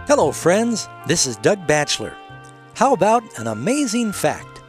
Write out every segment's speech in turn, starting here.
Hello, friends. This is Doug Batchelor. How about an amazing fact?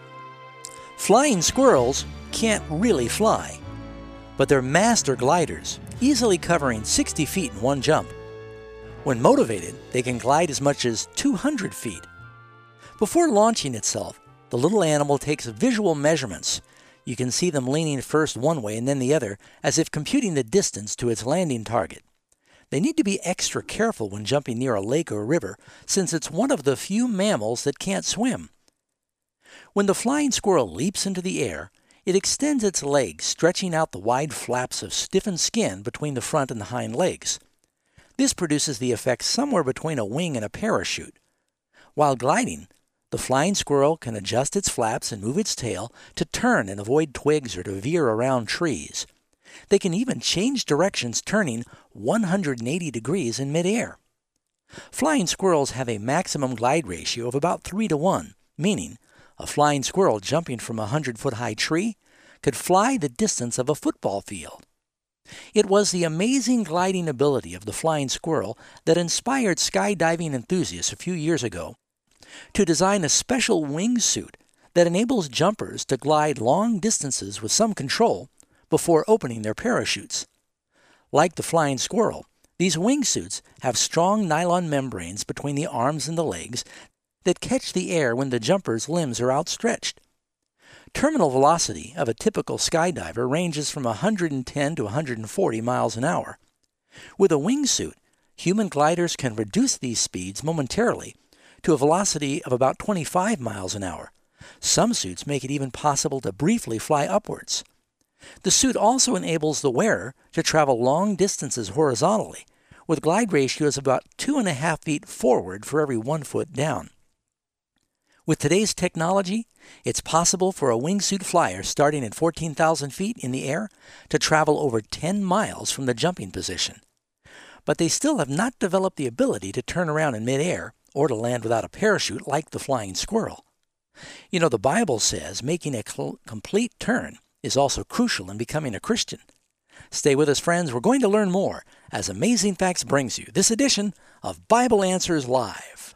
Flying squirrels can't really fly, but they're master gliders, easily covering 60 feet in one jump. When motivated, they can glide as much as 200 feet. Before launching itself, the little animal takes visual measurements. You can see them leaning first one way and then the other, as if computing the distance to its landing target. They need to be extra careful when jumping near a lake or a river, since it's one of the few mammals that can't swim. When the flying squirrel leaps into the air, it extends its legs, stretching out the wide flaps of stiffened skin between the front and the hind legs. This produces the effect somewhere between a wing and a parachute. While gliding, the flying squirrel can adjust its flaps and move its tail to turn and avoid twigs or to veer around trees. They can even change directions, turning 180 degrees in midair. Flying squirrels have a maximum glide ratio of about 3-to-1, meaning a flying squirrel jumping from a 100-foot-high tree could fly the distance of a football field. It was the amazing gliding ability of the flying squirrel that inspired skydiving enthusiasts a few years ago to design a special wingsuit that enables jumpers to glide long distances with some control before opening their parachutes. Like the flying squirrel, these wingsuits have strong nylon membranes between the arms and the legs that catch the air when the jumper's limbs are outstretched. Terminal velocity of a typical skydiver ranges from 110 to 140 miles an hour. With a wingsuit, human gliders can reduce these speeds momentarily to a velocity of about 25 miles an hour. Some suits make it even possible to briefly fly upwards. The suit also enables the wearer to travel long distances horizontally, with glide ratios of about 2.5 feet forward for every 1 foot down. With today's technology, it's possible for a wingsuit flyer starting at 14,000 feet in the air to travel over 10 miles from the jumping position. But they still have not developed the ability to turn around in midair or to land without a parachute like the flying squirrel. You know, the Bible says making a complete turn is also crucial in becoming a Christian. Stay with us, friends. We're going to learn more as Amazing Facts brings you this edition of Bible Answers Live.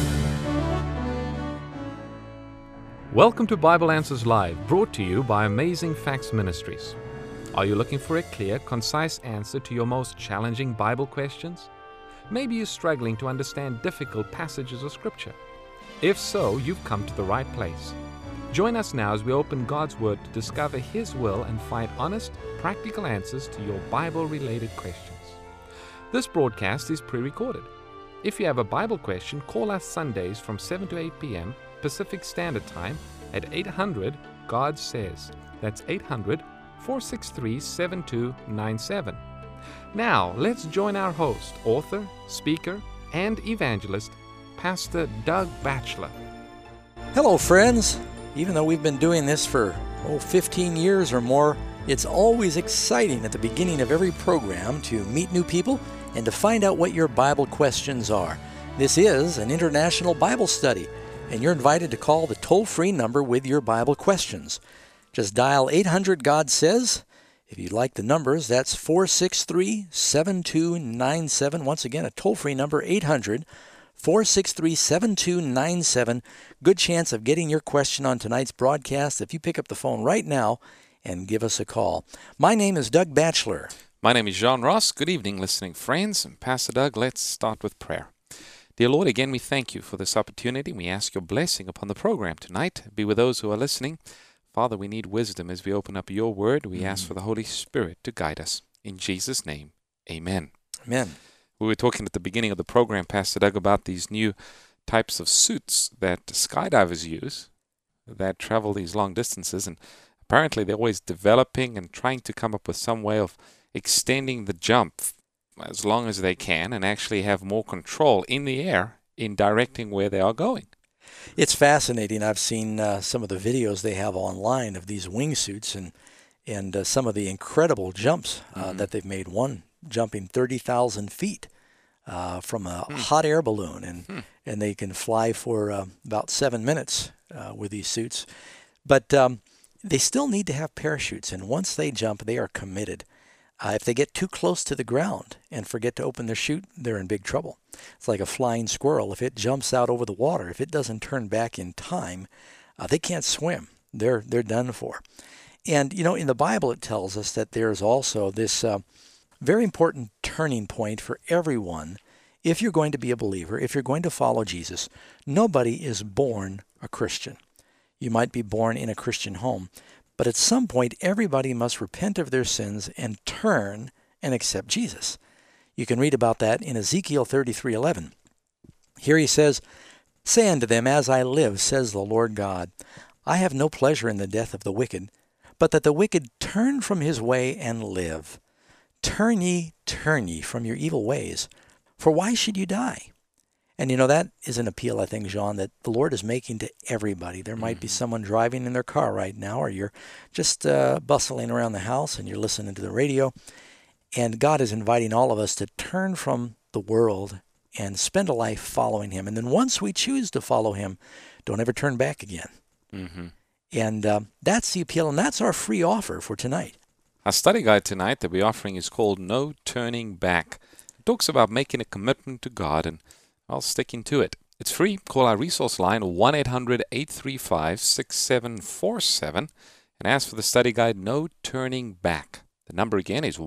Welcome to Bible Answers Live, brought to you by Amazing Facts Ministries. Are you looking for a clear, concise answer to your most challenging Bible questions? Maybe you're struggling to understand difficult passages of Scripture. If so, you've come to the right place. Join us now as we open God's Word to discover His will and find honest, practical answers to your Bible-related questions. This broadcast is pre-recorded. If you have a Bible question, call us Sundays from 7 to 8 p.m. Pacific Standard Time at 800-GOD-SAYS. That's 800-463-7297. Now, let's join our host, author, speaker, and evangelist, Pastor Doug Batchelor. Hello, friends. Even though we've been doing this for 15 years or more, it's always exciting at the beginning of every program to meet new people and to find out what your Bible questions are. This is an international Bible study, and you're invited to call the toll-free number with your Bible questions. Just dial 800-GOD-SAYS. If you'd like the numbers, that's 463-7297. Once again, a toll-free number, 800-463-7297. Good chance of getting your question on tonight's broadcast if you pick up the phone right now and give us a call. My name is Doug Batchelor. My name is John Ross. Good evening, listening friends. And Pastor Doug, let's start with prayer. Dear Lord, again we thank you for this opportunity. We ask your blessing upon the program tonight. Be with those who are listening. Father, we need wisdom as we open up your word. We ask for the Holy Spirit to guide us. In Jesus' name, amen. Amen. We were talking at the beginning of the program, Pastor Doug, about these new types of suits that skydivers use that travel these long distances. And apparently they're always developing and trying to come up with some way of extending the jump as long as they can and actually have more control in the air in directing where they are going. It's fascinating. I've seen some of the videos they have online of these wingsuits and some of the incredible jumps that they've made. One jumping 30,000 feet from a hot air balloon, and they can fly for about 7 minutes with these suits. But they still need to have parachutes, and once they jump, they are committed. If they get too close to the ground and forget to open their chute, they're in big trouble. It's like a flying squirrel. If it jumps out over the water, if it doesn't turn back in time, they can't swim. They're done for. And, in the Bible it tells us that there's also this very important turning point for everyone. If you're going to be a believer, if you're going to follow Jesus, nobody is born a Christian. You might be born in a Christian home, but at some point everybody must repent of their sins and turn and accept Jesus. You can read about that in Ezekiel 33:11. Here he says, "Say unto them, As I live, says the Lord God, I have no pleasure in the death of the wicked, but that the wicked turn from his way and live. Turn ye from your evil ways, for why should you die?" And that is an appeal, I think, John, that the Lord is making to everybody. There might be someone driving in their car right now, or you're just bustling around the house and you're listening to the radio. And God is inviting all of us to turn from the world and spend a life following him. And then once we choose to follow him, don't ever turn back again. Mm-hmm. And that's the appeal, and that's our free offer for tonight. Our study guide tonight that we're offering is called No Turning Back. It talks about making a commitment to God and sticking to it. It's free. Call our resource line 1-800-835-6747 and ask for the study guide No Turning Back. The number again is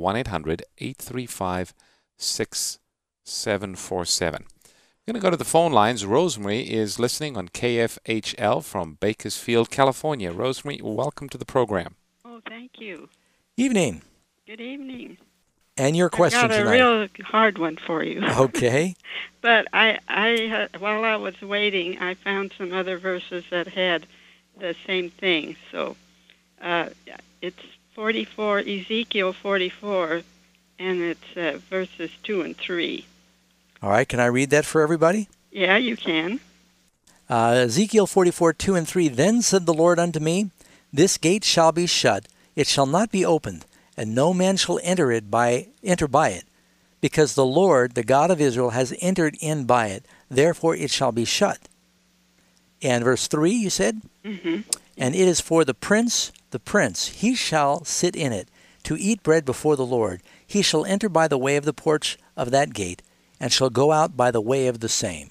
1-800-835-6747. We're going to go to the phone lines. Rosemary is listening on KFHL from Bakersfield, California. Rosemary, welcome to the program. Oh, thank you. Evening. Good evening. And your question tonight. I got a real hard one for you. Okay. But I while I was waiting, I found some other verses that had the same thing. So it's 44, Ezekiel 44, and it's verses 2 and 3. All right. Can I read that for everybody? Yeah, you can. Ezekiel 44, 2 and 3. Then said the Lord unto me, This gate shall be shut, it shall not be opened, and no man shall enter by it, because the Lord, the God of Israel, has entered in by it. Therefore it shall be shut. And verse 3, you said? Mm-hmm. And it is for the prince, he shall sit in it, to eat bread before the Lord. He shall enter by the way of the porch of that gate, and shall go out by the way of the same.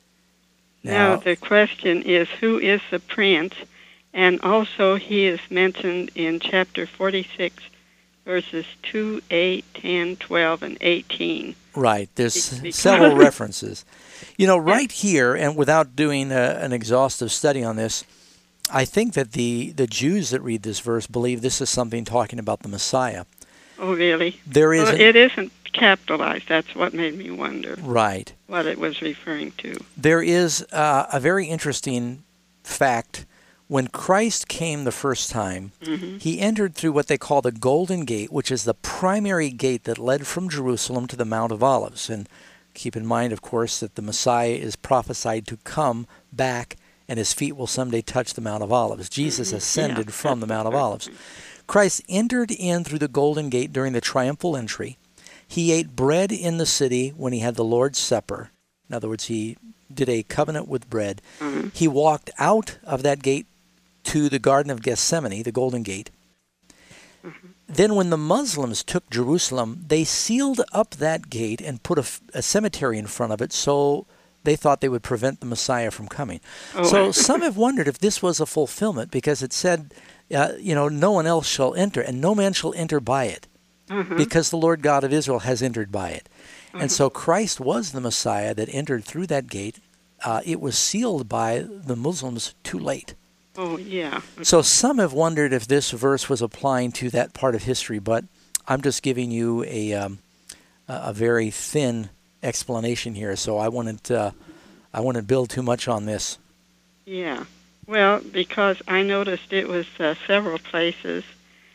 Now the question is, who is the prince? And also he is mentioned in chapter 46, verses 2, 8, 10, 12, and 18. Right. There's several references. Right here, and without doing an exhaustive study on this, I think that the Jews that read this verse believe this is something talking about the Messiah. Oh, really? It isn't capitalized. That's what made me wonder. Right. What it was referring to. There is a very interesting fact. When Christ came the first time, mm-hmm. he entered through what they call the Golden Gate, which is the primary gate that led from Jerusalem to the Mount of Olives. And keep in mind, of course, that the Messiah is prophesied to come back and his feet will someday touch the Mount of Olives. Jesus ascended from the Mount of Olives. Christ entered in through the Golden Gate during the triumphal entry. He ate bread in the city when he had the Lord's Supper. In other words, he did a covenant with bread. Mm-hmm. He walked out of that gate to the Garden of Gethsemane, the Golden Gate. Mm-hmm. Then when the Muslims took Jerusalem, they sealed up that gate and put a cemetery in front of it, so they thought they would prevent the Messiah from coming. Oh. So some have wondered if this was a fulfillment, because it said, no one else shall enter, and no man shall enter by it, mm-hmm. because the Lord God of Israel has entered by it. Mm-hmm. And so Christ was the Messiah that entered through that gate. It was sealed by the Muslims too late. Oh, yeah. So some have wondered if this verse was applying to that part of history, but I'm just giving you a very thin explanation here, so I wouldn't build too much on this. Yeah. Well, because I noticed it was several places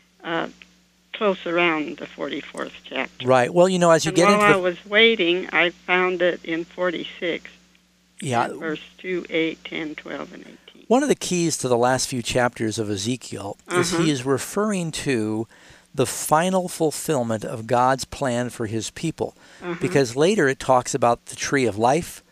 close around the 44th chapter. Right. Well, as you get into while I was waiting, I found it in 46. Yeah. Verse 2, 8, 10, 12, and 18. One of the keys to the last few chapters of Ezekiel is he is referring to the final fulfillment of God's plan for his people. Because later it talks about the tree of life,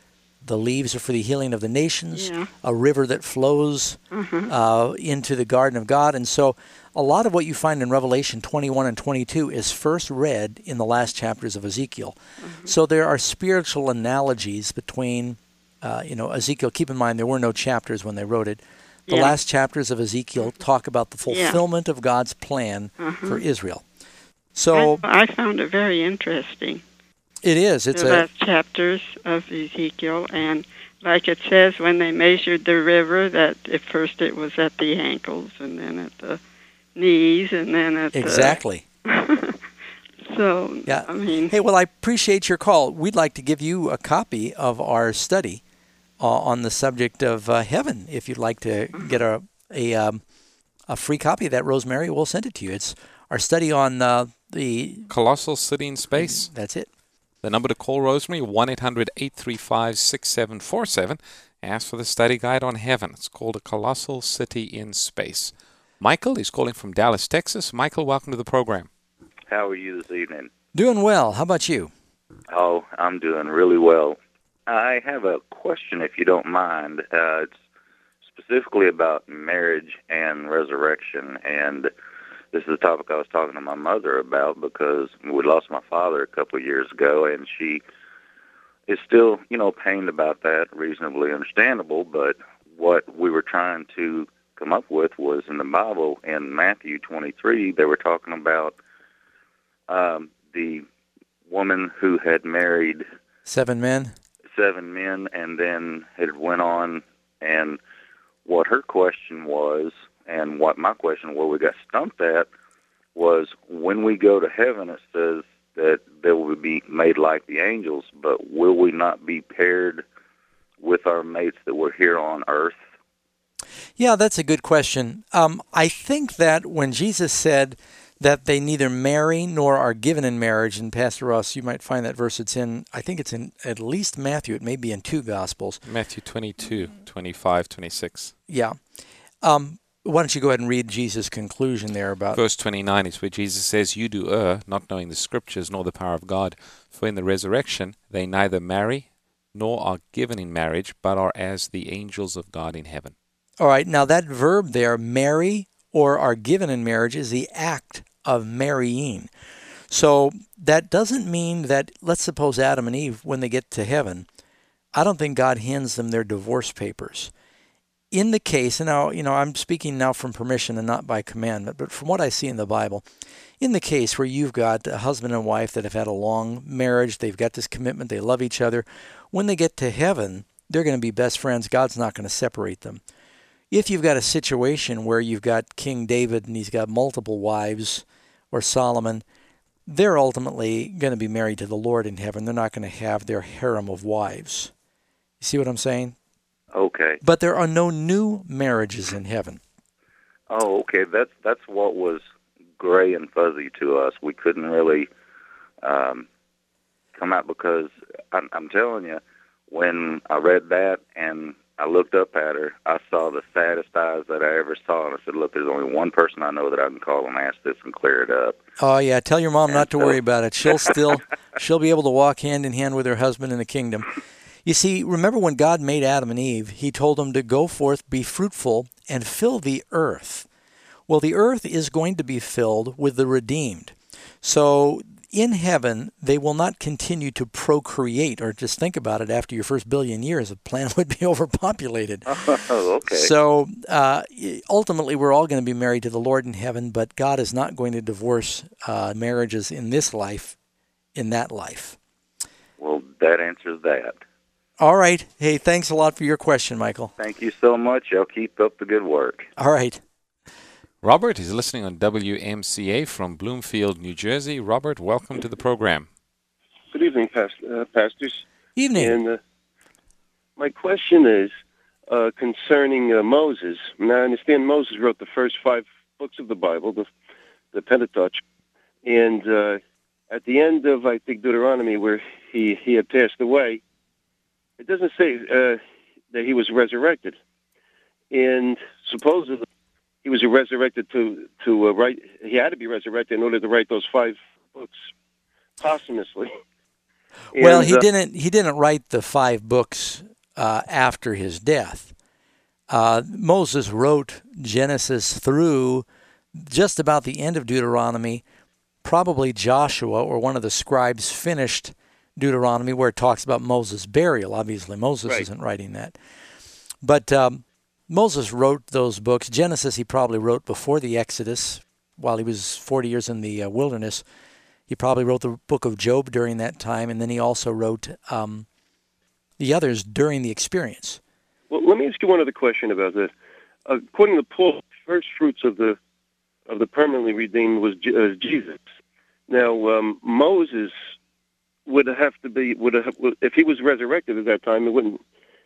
The leaves are for the healing of the nations. Yeah. A river that flows into the garden of God. And so a lot of what you find in Revelation 21 and 22 is first read in the last chapters of Ezekiel. So there are spiritual analogies between, Ezekiel. Keep in mind, there were no chapters when they wrote it. The last chapters of Ezekiel talk about the fulfillment of God's plan for Israel. So I found it very interesting. It is. The last chapters of Ezekiel, and like it says, when they measured the river, that at first it was at the ankles, and then at the knees, and then at exactly. So, yeah. I mean... Hey, well, I appreciate your call. We'd like to give you a copy of our study on the subject of heaven. If you'd like to get a free copy of that, Rosemary, we'll send it to you. It's our study on the... Colossal City in Space. That's it. The number to call, Rosemary, 1-800-835-6747. Ask for the study guide on heaven. It's called A Colossal City in Space. Michael is calling from Dallas, Texas. Michael, welcome to the program. How are you this evening? Doing well. How about you? Oh, I'm doing really well. I have a question, if you don't mind. It's specifically about marriage and resurrection, and this is a topic I was talking to my mother about because we lost my father a couple of years ago, and she is still, pained about that, reasonably understandable, but what we were trying to come up with was in the Bible, in Matthew 23, they were talking about the woman who had married 7 men, and then it went on, and what her question was, and what my question, where we got stumped at, was when we go to heaven, it says that they will be made like the angels, but will we not be paired with our mates that were here on earth? Yeah, that's a good question. I think that when Jesus said that they neither marry nor are given in marriage, and Pastor Ross, you might find that verse, I think it's in at least Matthew, it may be in 2 Gospels. Matthew 22, 25, 26. Yeah. Why don't you go ahead and read Jesus' conclusion there about... Verse 29 is where Jesus says, "You do err, not knowing the Scriptures nor the power of God. For in the resurrection they neither marry nor are given in marriage, but are as the angels of God in heaven." All right, now that verb there, marry or are given in marriage, is the act of marrying. So that doesn't mean that, let's suppose Adam and Eve, when they get to heaven, I don't think God hands them their divorce papers. In the case, and now, I'm speaking now from permission and not by commandment, but from what I see in the Bible, in the case where you've got a husband and wife that have had a long marriage, they've got this commitment, they love each other, when they get to heaven, they're going to be best friends. God's not going to separate them. If you've got a situation where you've got King David and he's got multiple wives, or Solomon, they're ultimately going to be married to the Lord in heaven. They're not going to have their harem of wives. You see what I'm saying? Okay. But there are no new marriages in heaven. Oh, okay. That's what was gray and fuzzy to us. We couldn't really come out because I'm telling you, when I read that and I looked up at her, I saw the saddest eyes that I ever saw, and I said, "Look, there's only one person I know that I can call and ask this and clear it up." Oh yeah, tell your mom not to worry about it. She'll be able to walk hand in hand with her husband in the kingdom. You see, remember when God made Adam and Eve, he told them to go forth, be fruitful, and fill the earth. Well, the earth is going to be filled with the redeemed. So in heaven, they will not continue to procreate, or just think about it, after your first billion years, the planet would be overpopulated. Oh, okay. So ultimately, we're all going to be married to the Lord in heaven, but God is not going to divorce marriages in this life, in that life. Well, that answers that. All right. Hey, thanks a lot for your question, Michael. Thank you so much. Y'all keep up the good work. All right. Robert is listening on WMCA from Bloomfield, New Jersey. Robert, welcome to the program. Good evening, pastors. Evening. And my question is concerning Moses. Now, I understand Moses wrote the first 5 books of the Bible, the Pentateuch. And at the end of, I think, Deuteronomy, where he had passed away, it doesn't say that he was resurrected. And supposedly he was resurrected to write. He had to be resurrected in order to write those 5 books posthumously. Well, he didn't write the 5 books after his death. Moses wrote Genesis through just about the end of Deuteronomy. Probably Joshua or one of the scribes finished Deuteronomy, where it talks about Moses' burial. Obviously, Moses isn't writing that. But Moses wrote those books. Genesis he probably wrote before the Exodus, while he was 40 years in the wilderness. He probably wrote the book of Job during that time, and then he also wrote the others during the experience. Well, let me ask you one other question about this. According to Paul, the first fruits of the permanently redeemed was Jesus. Now, Moses would have to be if he was resurrected at that time. It wouldn't.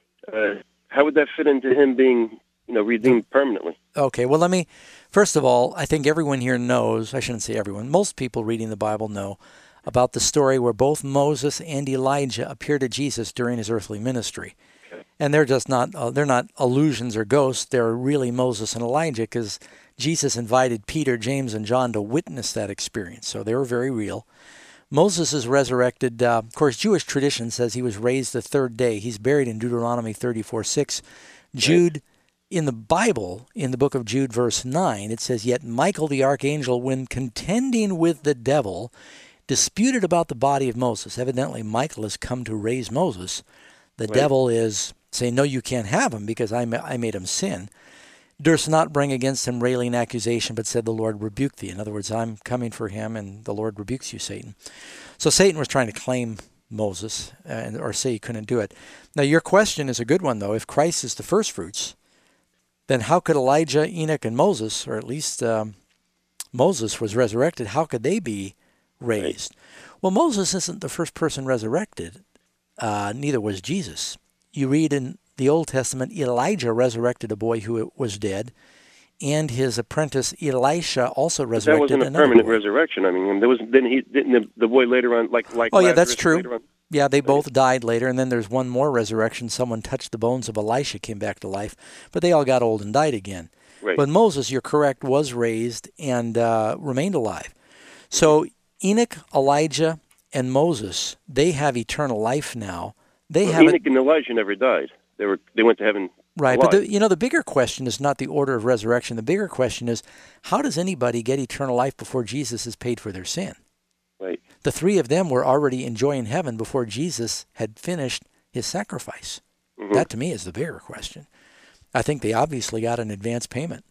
How would that fit into him being, redeemed permanently? Okay. Well, first of all, I think everyone here knows. I shouldn't say everyone. Most people reading the Bible know about the story where both Moses and Elijah appear to Jesus during his earthly ministry. And they're just not illusions or ghosts. They're really Moses and Elijah, because Jesus invited Peter, James, and John to witness that experience. So they were very real. Moses is resurrected. Of course, Jewish tradition says he was raised the third day. He's buried in Deuteronomy 34:6. Jude, in the Bible, in the book of Jude, verse 9, it says, "Yet Michael the archangel, when contending with the devil, disputed about the body of Moses." Evidently, Michael has come to raise Moses. The devil is saying, "No, you can't have him, because I made him sin. Durst not bring against him railing accusation, but said, the Lord rebuked thee." In other words, I'm coming for him, and the Lord rebukes you, Satan. So Satan was trying to claim Moses, or say he couldn't do it. Now, your question is a good one, though. If Christ is the first fruits, then how could Elijah, Enoch, and Moses, or at least Moses was resurrected, how could they be raised? Well, Moses isn't the first person resurrected. Neither was Jesus. You read in the Old Testament, Elijah resurrected a boy who was dead, and his apprentice Elisha also resurrected another boy. That wasn't a permanent resurrection. I mean, didn't the boy later on, like oh yeah, Lazarus, that's true. Yeah, they both died later, and then there's one more resurrection. Someone touched the bones of Elisha, came back to life, but they all got old and died again. Right. But Moses, you're correct, was raised and remained alive. So Enoch, Elijah, and Moses, they have eternal life now. Enoch and Elijah never died. They went to heaven. Right, alive. But the bigger question is not the order of resurrection. The bigger question is, how does anybody get eternal life before Jesus has paid for their sin? Right. The three of them were already enjoying heaven before Jesus had finished his sacrifice. Mm-hmm. That, to me, is the bigger question. I think they obviously got an advance payment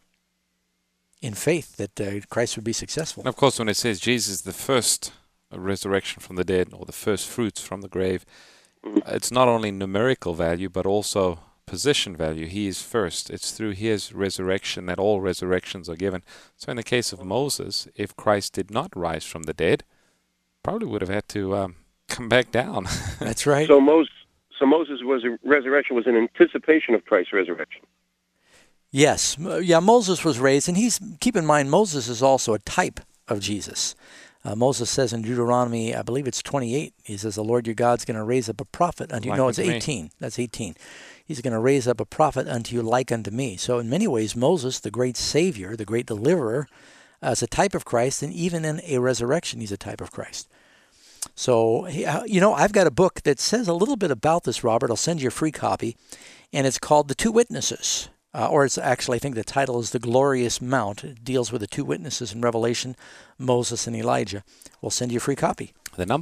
in faith that Christ would be successful. And of course, when it says Jesus is the first resurrection from the dead, or the first fruits from the grave, it's not only numerical value, but also position value. He is first. It's through his resurrection that all resurrections are given. So in the case of Moses, if Christ did not rise from the dead, probably would have had to come back down. That's right. So Moses' resurrection was in anticipation of Christ's resurrection. Yes. Yeah, Moses was raised, and keep in mind, Moses is also a type of Jesus. Moses says in Deuteronomy, I believe it's 28, he says, the Lord your God's going to raise up a prophet unto you. No, it's 18. Me. That's 18. He's going to raise up a prophet unto you like unto me. So in many ways, Moses, the great Savior, the great deliverer, is a type of Christ, and even in a resurrection, he's a type of Christ. So, I've got a book that says a little bit about this, Robert. I'll send you a free copy, and it's called The Two Witnesses. Or it's actually, I think the title is The Glorious Mount. It deals with the two witnesses in Revelation, Moses and Elijah. We'll send you a free copy. The number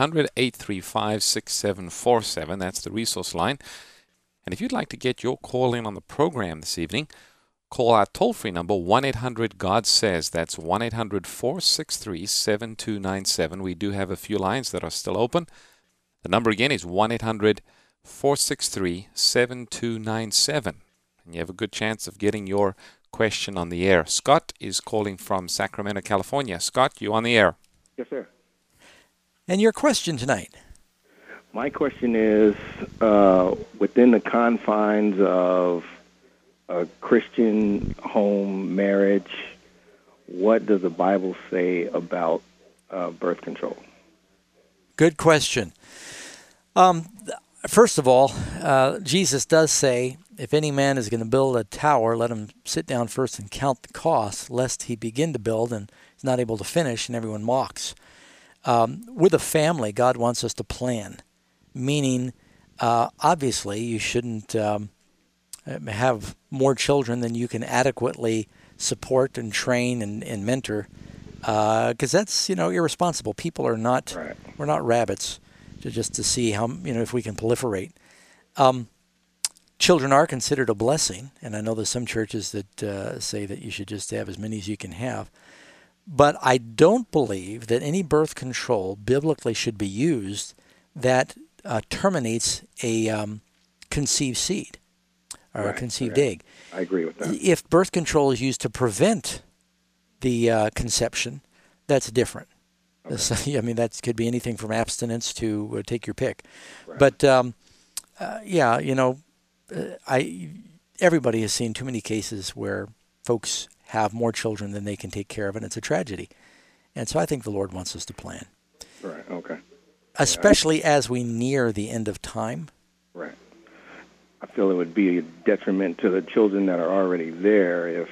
1-800-835-6747. That's the resource line. And if you'd like to get your call in on the program this evening, call our toll-free number, 1-800-GOD-SAYS. That's 1-800-463-7297. We do have a few lines that are still open. The number again is 1-800-463-7297. And you have a good chance of getting your question on the air. Scott is calling from Sacramento, California. Scott, you on the air. Yes, sir. And your question tonight? My question is, within the confines of a Christian home marriage, what does the Bible say about birth control? Good question. First of all, Jesus does say, if any man is going to build a tower, let him sit down first and count the cost, lest he begin to build and is not able to finish, and everyone mocks. With a family, God wants us to plan, meaning Obviously, you shouldn't have more children than you can adequately support and train and mentor, because that's irresponsible. People are not we're not rabbits to see how if we can proliferate. Children are considered a blessing, and I know there's some churches that say that you should just have as many as you can have. But I don't believe that any birth control biblically should be used that terminates a conceived seed or a conceived egg. I agree with that. If birth control is used to prevent the conception, that's different. Okay. I mean, that could be anything from abstinence to take your pick. Right. But, everybody has seen too many cases where folks have more children than they can take care of, and it's a tragedy. And so I think the Lord wants us to plan. Right, okay. Especially as we near the end of time. Right. I feel it would be a detriment to the children that are already there if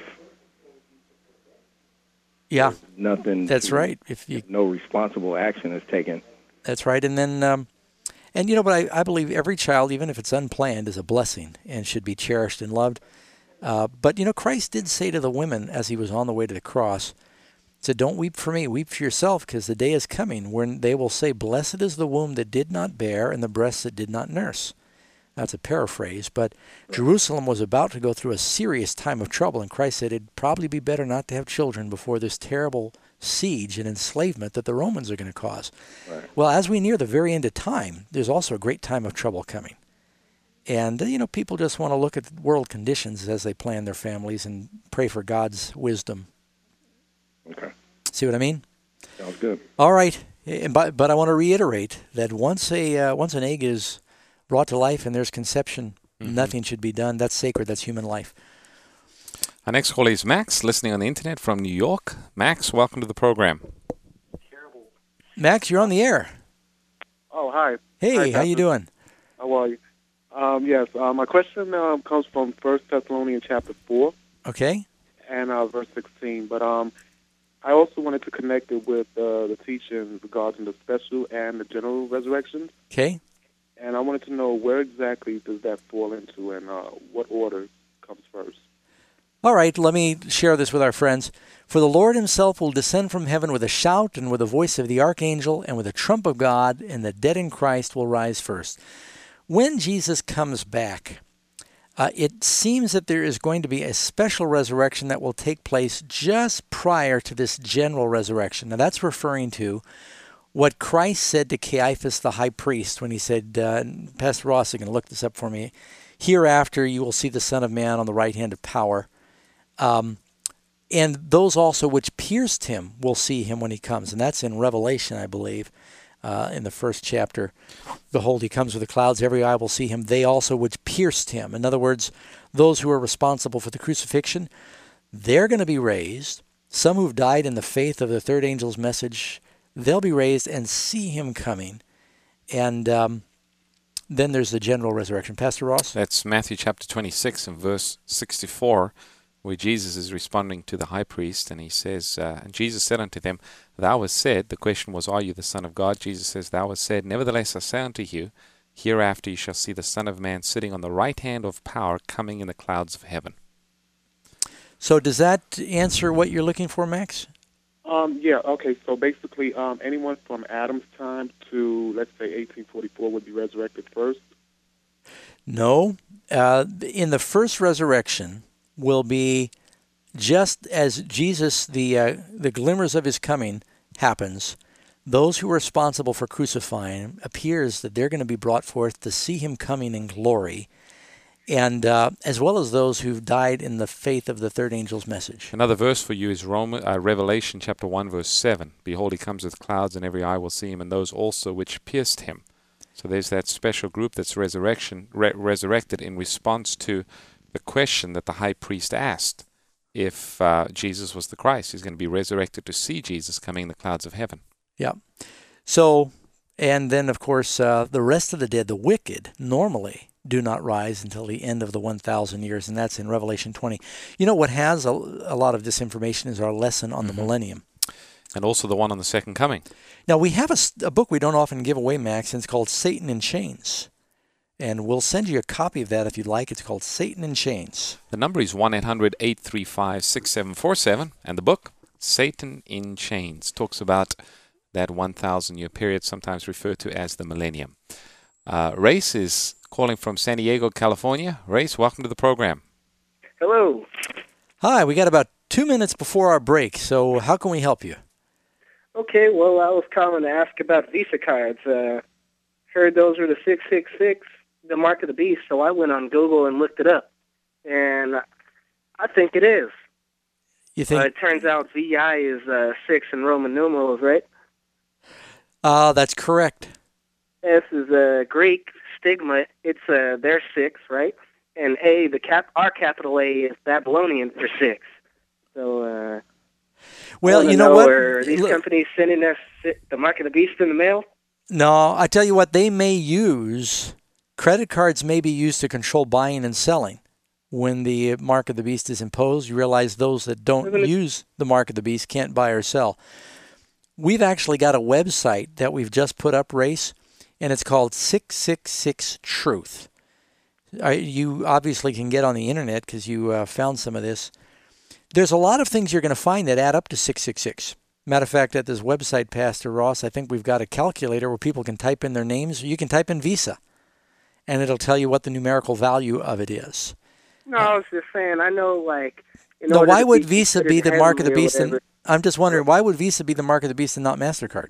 nothing. That's right. If no responsible action is taken. That's right. And then, but I believe every child, even if it's unplanned, is a blessing and should be cherished and loved. But Christ did say to the women as he was on the way to the cross, said, "Don't weep for me, weep for yourself, because the day is coming when they will say, 'Blessed is the womb that did not bear and the breast that did not nurse.'" That's a paraphrase, but Jerusalem was about to go through a serious time of trouble, and Christ said it'd probably be better not to have children before this terrible siege and enslavement that the Romans are going to cause. Right. Well, as we near the very end of time, there's also a great time of trouble coming. And, people just want to look at world conditions as they plan their families and pray for God's wisdom. Okay. See what I mean? Sounds good. All right. But I want to reiterate that once an egg is brought to life and there's conception, nothing should be done. That's sacred. That's human life. Our next caller is Max, listening on the internet from New York. Max, welcome to the program. Max, you're on the air. Oh, hi. Hey, hi, how you doing? How are you? Yes, my question comes from 1 Thessalonians chapter 4. Okay. And verse 16. But I also wanted to connect it with the teaching regarding the special and the general resurrection. Okay. And I wanted to know where exactly does that fall into and what order comes first. All right, let me share this with our friends. "For the Lord himself will descend from heaven with a shout and with the voice of the archangel and with a trump of God, and the dead in Christ will rise first." When Jesus comes back, it seems that there is going to be a special resurrection that will take place just prior to this general resurrection. Now, that's referring to what Christ said to Caiaphas the high priest when he said, Pastor Ross is going to look this up for me, "Hereafter you will see the Son of Man on the right hand of power. And those also which pierced him will see him when he comes." And that's in Revelation, I believe, in the first chapter. "Behold, he comes with the clouds, every eye will see him, they also which pierced him." In other words, those who are responsible for the crucifixion, they're going to be raised. Some who've died in the faith of the third angel's message, they'll be raised and see him coming. And then there's the general resurrection. Pastor Ross? That's Matthew chapter 26 and verse 64, where Jesus is responding to the high priest, and he says, and Jesus said unto them, "Thou hast said," the question was, "Are you the Son of God?" Jesus says, "Thou hast said, nevertheless I say unto you, hereafter you shall see the Son of Man sitting on the right hand of power, coming in the clouds of heaven." So does that answer what you're looking for, Max? Yeah, okay, so basically anyone from Adam's time to, let's say, 1844 would be resurrected first? No. In the first resurrection will be just as Jesus, the glimmers of his coming happens, those who are responsible for crucifying him, appears that they're going to be brought forth to see him coming in glory, and as well as those who've died in the faith of the third angel's message. Another verse for you is Revelation chapter 1, verse 7. "Behold, he comes with clouds, and every eye will see him, and those also which pierced him." So there's that special group that's resurrected in response to the question that the high priest asked. If Jesus was the Christ, he's going to be resurrected to see Jesus coming in the clouds of heaven. Yeah. So, and then, of course, the rest of the dead, the wicked, normally do not rise until the end of the 1,000 years, and that's in Revelation 20. You know, what has a lot of this information is our lesson on the millennium. And also the one on the second coming. Now, we have a book we don't often give away, Max, and it's called Satan in Chains. And we'll send you a copy of that if you'd like. It's called Satan in Chains. The number is 1-800-835-6747. And the book, Satan in Chains, talks about that 1,000-year period, sometimes referred to as the millennium. Race is calling from San Diego, California. Race, welcome to the program. Hello. Hi, we got about 2 minutes before our break, so how can we help you? Okay, well, I was calling to ask about Visa cards. Heard those were the 666, the mark of the beast, so I went on Google and looked it up. And I think it is. You think? It turns out VI is 6 in Roman numerals, right? That's correct. S is Greek stigma. It's their 6, right? And A, our capital A is Babylonian for 6. So, well, you know what? Are these companies sending the mark of the beast in the mail? No, I tell you what, they may use, credit cards may be used to control buying and selling. When the mark of the beast is imposed, you realize those that don't use the mark of the beast can't buy or sell. We've actually got a website that we've just put up, Race, and it's called 666 Truth. You obviously can get on the internet because you found some of this. There's a lot of things you're going to find that add up to 666. Matter of fact, at this website, Pastor Ross, I think we've got a calculator where people can type in their names. You can type in Visa, and it'll tell you what the numerical value of it is. No, I was just saying, I know, like... No, why would Visa be the mark of the beast? I'm just wondering, why would Visa be the mark of the beast and not MasterCard?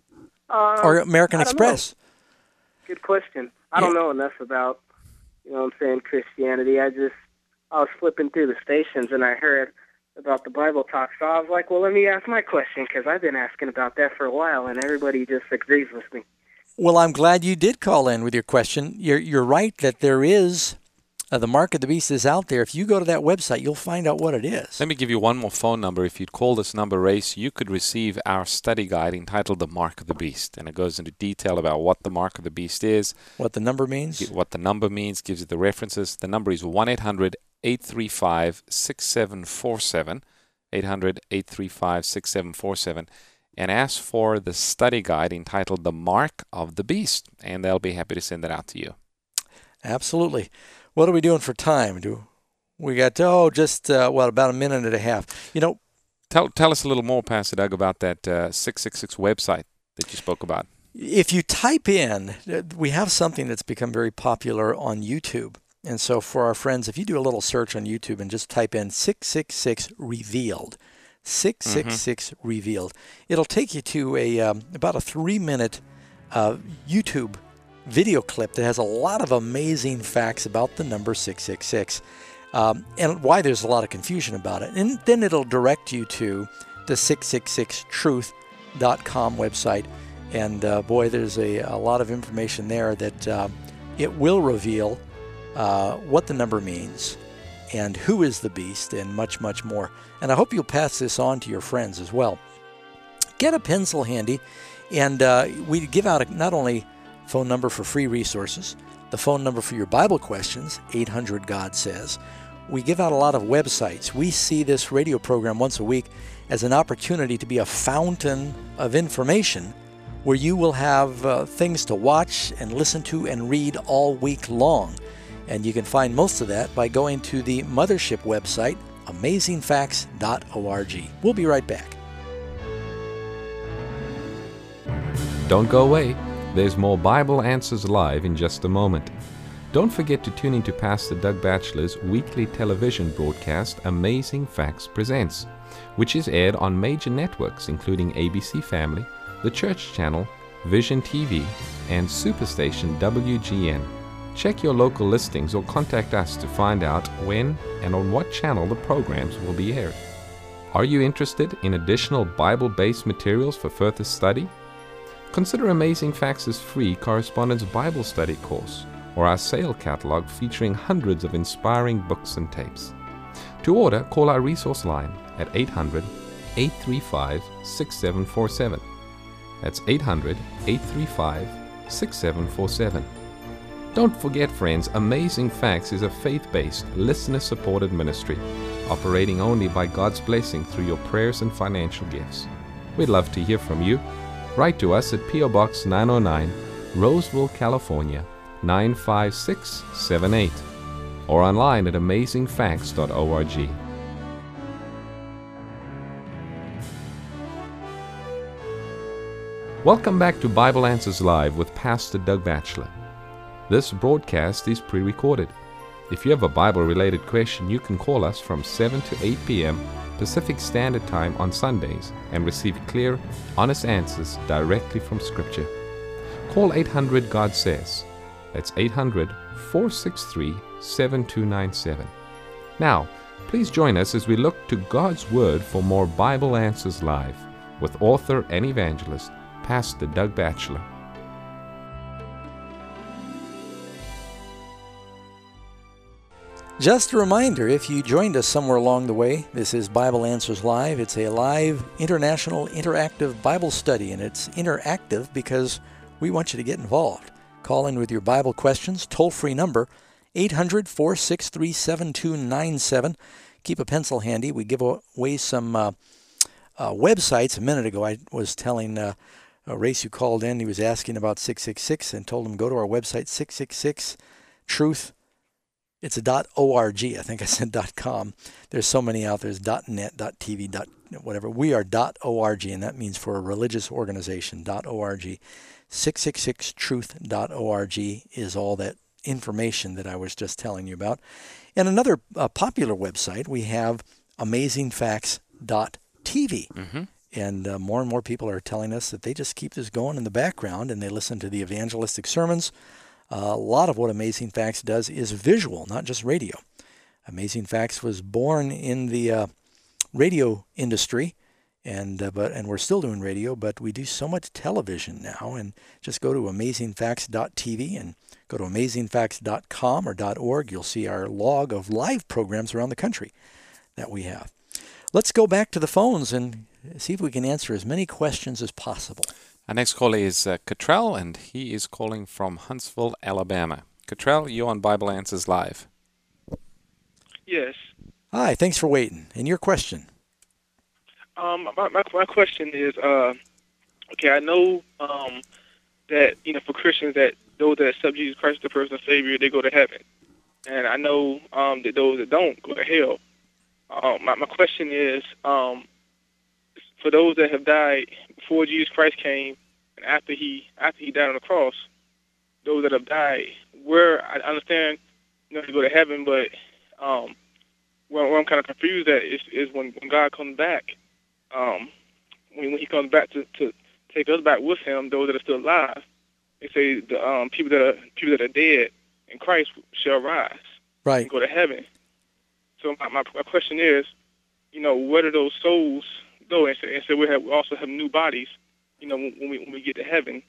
Or American Express? Good question. I don't know enough about, Christianity. I was flipping through the stations, and I heard about the Bible talk, so I was like, well, let me ask my question, because I've been asking about that for a while, and everybody just agrees with me. Well, I'm glad you did call in with your question. You're right that there is, the mark of the beast is out there. If you go to that website, you'll find out what it is. Let me give you one more phone number. If you'd call this number, Race, you could receive our study guide entitled The Mark of the Beast, and it goes into detail about what the mark of the beast is. What the number means? What the number means, gives you the references. The number is 1-800-835-6747, 800-835-6747, and ask for the study guide entitled The Mark of the Beast, and they'll be happy to send that out to you. Absolutely. What are we doing for time? We got, just about a minute and a half. Tell us a little more, Pastor Doug, about that 666 website that you spoke about. If you type in, we have something that's become very popular on YouTube. And so for our friends, if you do a little search on YouTube and just type in 666 Revealed, 666 Revealed, it'll take you to about a 3-minute YouTube video clip that has a lot of amazing facts about the number 666 and why there's a lot of confusion about it. And then it'll direct you to the 666truth.com website. And boy, there's a lot of information there that it will reveal what the number means and who is the beast and much, much more. And I hope you'll pass this on to your friends as well. Get a pencil handy, and we give out not only phone number for free resources, the phone number for your Bible questions, 800 God Says. We give out a lot of websites. We see this radio program once a week as an opportunity to be a fountain of information where you will have things to watch and listen to and read all week long. And you can find most of that by going to the mothership website, amazingfacts.org. We'll be right back. Don't go away. There's more Bible Answers Live in just a moment. Don't forget to tune in to Pastor Doug Batchelor's weekly television broadcast, Amazing Facts Presents, which is aired on major networks including ABC Family, The Church Channel, Vision TV, and Superstation WGN. Check your local listings or contact us to find out when and on what channel the programs will be aired. Are you interested in additional Bible-based materials for further study? Consider Amazing Facts' free Correspondence Bible Study course or our sale catalog featuring hundreds of inspiring books and tapes. To order, call our resource line at 800-835-6747. That's 800-835-6747. Don't forget, friends, Amazing Facts is a faith-based, listener-supported ministry operating only by God's blessing through your prayers and financial gifts. We'd love to hear from you. Write to us at P.O. Box 909, Roseville, California, 95678 or online at amazingfacts.org. Welcome back to Bible Answers Live with Pastor Doug Batchelor. This broadcast is pre-recorded. If you have a Bible-related question, you can call us from 7 to 8 p.m. Pacific Standard Time on Sundays and receive clear, honest answers directly from Scripture. Call 800-GOD-SAYS. That's 800-463-7297. Now, please join us as we look to God's Word for more Bible Answers Live with author and evangelist, Pastor Doug Batchelor. Just a reminder, if you joined us somewhere along the way, this is Bible Answers Live. It's a live, international, interactive Bible study, and it's interactive because we want you to get involved. Call in with your Bible questions, toll-free number, 800-463-7297. Keep a pencil handy. We give away some websites. A minute ago, I was telling Race who called in, he was asking about 666 and told him go to our website, 666 Truth. It's a .org. I think I said .com. There's so many out there. There's .net, .tv, whatever. We are .org, and that means for a religious organization, .org. 666truth.org is all that information that I was just telling you about. And another popular website, we have amazingfacts.tv. Mm-hmm. And more and more people are telling us that they just keep this going in the background and they listen to the evangelistic sermons. A lot of what Amazing Facts does is visual, not just radio. Amazing Facts was born in the radio industry, and we're still doing radio, but we do so much television now. And just go to amazingfacts.tv and go to amazingfacts.com or .org. You'll see our log of live programs around the country that we have. Let's go back to the phones and see if we can answer as many questions as possible. Our next caller is Cottrell, and he is calling from Huntsville, Alabama. Cottrell, you're on Bible Answers Live. Yes. Hi, thanks for waiting. And your question? My question is, okay, I know that, for Christians, that those that accept Jesus Christ, the personal Savior, they go to heaven. And I know that those that don't go to hell. My question is, for those that have died before Jesus Christ came and after he died on the cross, those that have died, where I understand they go to heaven, but where I'm kind of confused at is when God comes back, when he comes back to take us back with him, those that are still alive, they say the people that are dead in Christ shall rise, right, and go to heaven. So my question is, where do those souls go? And so we also have new bodies, when we get to heaven.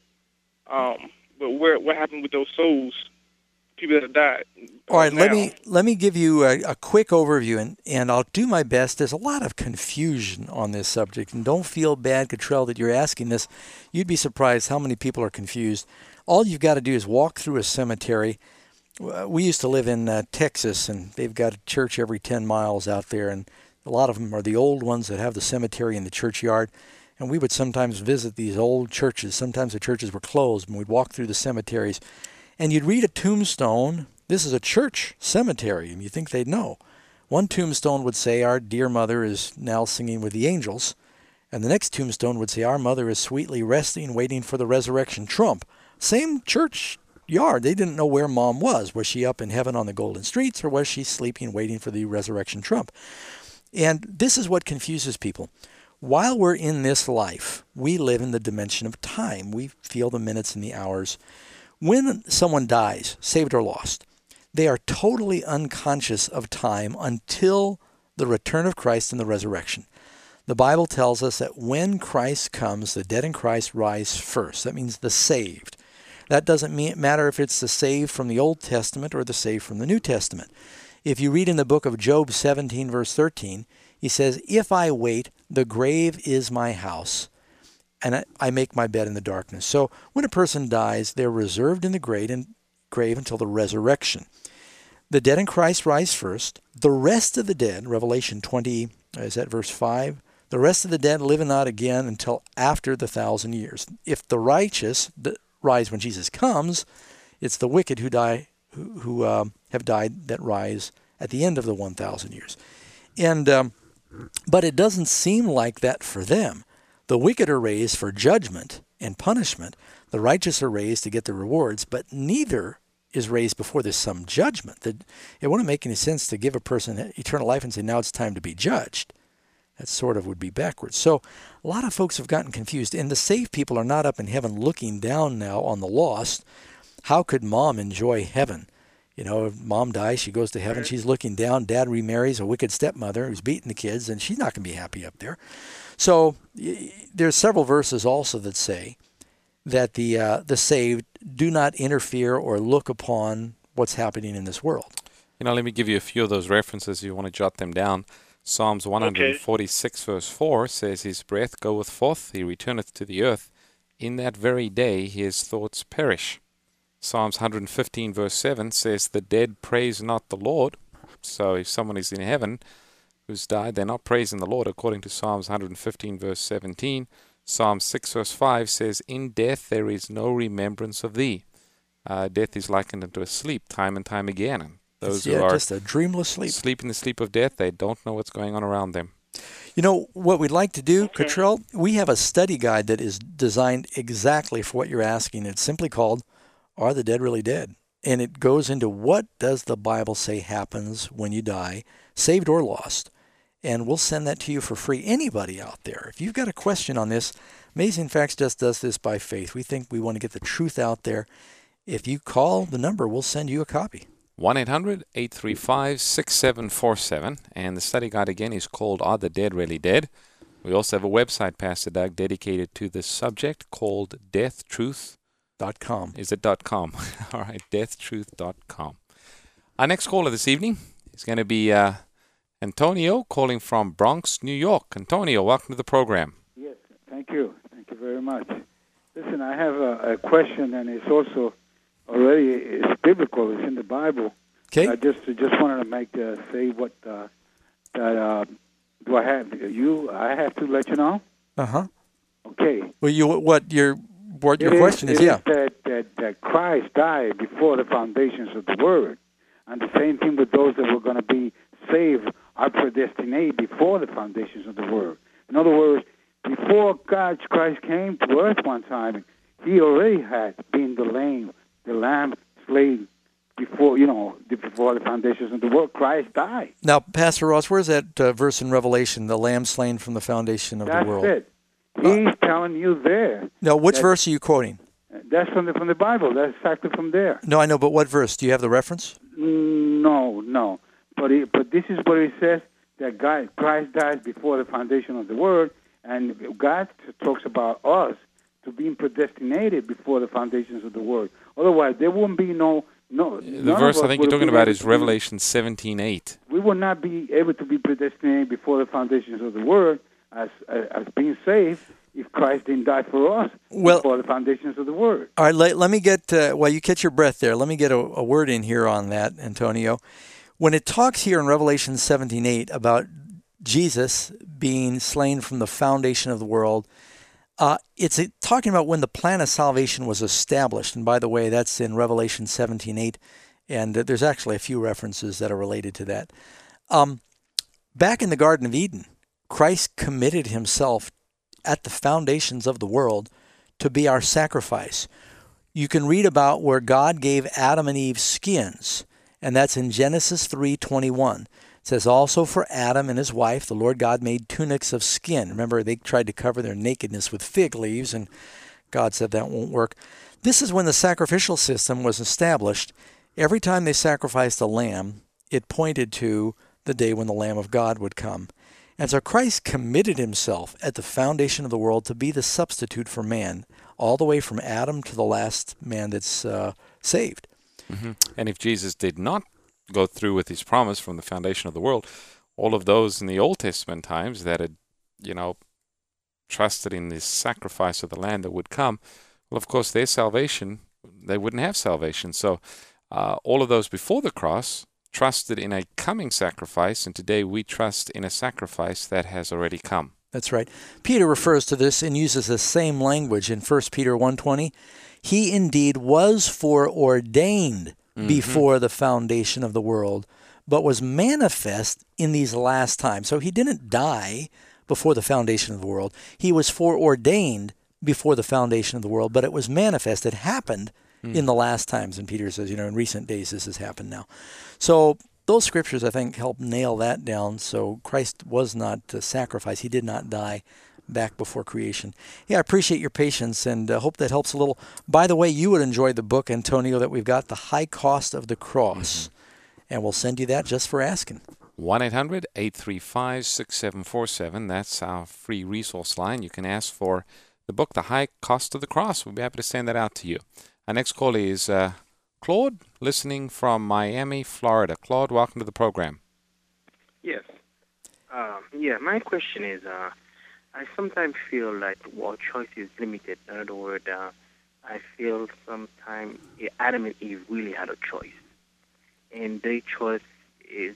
But what happened with those souls, people that have died? All right, let me give you a quick overview, and I'll do my best. There's a lot of confusion on this subject, and don't feel bad, Cottrell, that you're asking this. You'd be surprised how many people are confused. All you've got to do is walk through a cemetery. We used to live in Texas, and they've got a church every 10 miles out there, and a lot of them are the old ones that have the cemetery in the churchyard. And we would sometimes visit these old churches. Sometimes the churches were closed, and we'd walk through the cemeteries. And you'd read a tombstone. This is a church cemetery, and you think they'd know. One tombstone would say, "Our dear mother is now singing with the angels." And the next tombstone would say, "Our mother is sweetly resting, waiting for the resurrection trump." Same church yard. They didn't know where Mom was. Was she up in heaven on the golden streets, or was she sleeping, waiting for the resurrection trump? And this is what confuses people. While we're in this life, we live in the dimension of time. We feel the minutes and the hours. When someone dies, saved or lost, they are totally unconscious of time until the return of Christ and the resurrection. The Bible tells us that when Christ comes, the dead in Christ rise first. That means the saved. That doesn't matter if it's the saved from the Old Testament or the saved from the New Testament. If you read in the book of Job 17, verse 13, he says, "If I wait, the grave is my house, and I make my bed in the darkness." So when a person dies, they're reserved in the grave until the resurrection. The dead in Christ rise first. The rest of the dead, Revelation 20, is that verse 5? The rest of the dead live not again until after the 1,000 years. If the righteous rise when Jesus comes, It's the wicked who die, who have died, that rise at the end of the 1,000 years. And but it doesn't seem like that for them. The wicked are raised for judgment and punishment. The righteous are raised to get the rewards, but neither is raised before there's some judgment. It wouldn't make any sense to give a person eternal life and say, now it's time to be judged. That sort of would be backwards. So a lot of folks have gotten confused, and the saved people are not up in heaven looking down now on the lost. How could mom enjoy heaven? You know, if mom dies, she goes to heaven, she's looking down, dad remarries a wicked stepmother who's beating the kids, and she's not going to be happy up there. So there's several verses also that say that the saved do not interfere or look upon what's happening in this world. You know, let me give you a few of those references if you want to jot them down. Psalms 146 verse 4 says, His breath goeth forth, he returneth to the earth. In that very day his thoughts perish. Psalms 115 verse 7 says, The dead praise not the Lord. So if someone is in heaven who's died, they're not praising the Lord, according to Psalms 115 verse 17. Psalm 6 verse 5 says, In death there is no remembrance of thee. Death is likened unto a sleep, time and time again. And those who are just a dreamless sleep. Sleeping the sleep of death, they don't know what's going on around them. You know, what we'd like to do, Cottrell, we have a study guide that is designed exactly for what you're asking. It's simply called, Are the Dead Really Dead? And it goes into what does the Bible say happens when you die, saved or lost. And we'll send that to you for free. Anybody out there, if you've got a question on this, Amazing Facts just does this by faith. We think we want to get the truth out there. If you call the number, we'll send you a copy. 1-800-835-6747. And the study guide again is called Are the Dead Really Dead? We also have a website, Pastor Doug, dedicated to this subject called deathtruth.com. Is it .com? All right, deathtruth.com. Our next caller this evening is going to be Antonio, calling from Bronx, New York. Antonio, welcome to the program. Yes, thank you. Thank you very much. Listen, I have a question, and it's also it's biblical. It's in the Bible. Okay. I just wanted to say what do I have you? I have to let you know. Okay. Well, what your question is? Yeah. That Christ died before the foundations of the world, and the same thing with those that were going to be saved are predestinated before the foundations of the world. In other words, before Christ came to earth one time, he already had been the lamb slain before the foundations of the world. Christ died. Now, Pastor Ross, where's that verse in Revelation, the lamb slain from the foundation of the world? That's it. He's telling you there. No, which verse are you quoting? That's from the Bible. That's exactly from there. No, I know, but what verse? Do you have the reference? No. But this is what it says, that Christ died before the foundation of the world, and God talks about us to being predestinated before the foundations of the world. Otherwise, there won't be no. The verse I think you're talking about is Revelation 17:8. We will not be able to be predestinated before the foundations of the world as being saved if Christ didn't die for us before the foundations of the world. All right, let me get, while you catch your breath there, let me get a word in here on that, Antonio. When it talks here in Revelation 17:8 about Jesus being slain from the foundation of the world, it's talking about when the plan of salvation was established. And by the way, that's in Revelation 17:8, and there's actually a few references that are related to that. Back in the Garden of Eden, Christ committed himself at the foundations of the world to be our sacrifice. You can read about where God gave Adam and Eve skins, and that's in Genesis 3:21. It says, also for Adam and his wife, the Lord God made tunics of skin. Remember, they tried to cover their nakedness with fig leaves, and God said that won't work. This is when the sacrificial system was established. Every time they sacrificed a lamb, it pointed to the day when the Lamb of God would come. And so Christ committed himself at the foundation of the world to be the substitute for man, all the way from Adam to the last man that's saved. Mm-hmm. And if Jesus did not go through with his promise from the foundation of the world, all of those in the Old Testament times that had, trusted in this sacrifice of the Lamb that would come, well, of course, their salvation, they wouldn't have salvation. So all of those before the cross trusted in a coming sacrifice, and today we trust in a sacrifice that has already come. That's right. Peter refers to this and uses the same language in 1 Peter 1:20. He indeed was foreordained before the foundation of the world, but was manifest in these last times. So he didn't die before the foundation of the world. He was foreordained before the foundation of the world, but it was manifest. It happened in the last times. And Peter says, in recent days this has happened now. So those scriptures, I think, help nail that down. So Christ was not sacrificed. He did not die back before creation. Yeah, I appreciate your patience and hope that helps a little. By the way, you would enjoy the book, Antonio, that we've got, The High Cost of the Cross. And we'll send you that just for asking. 1-800-835-6747. That's our free resource line. You can ask for the book, The High Cost of the Cross. We'll be happy to send that out to you. Our next call is Claude, listening from Miami, Florida. Claude, welcome to the program. Yes. My question is, I sometimes feel like our choice is limited. In other words, I feel sometimes Adam and Eve really had a choice. And their choice is,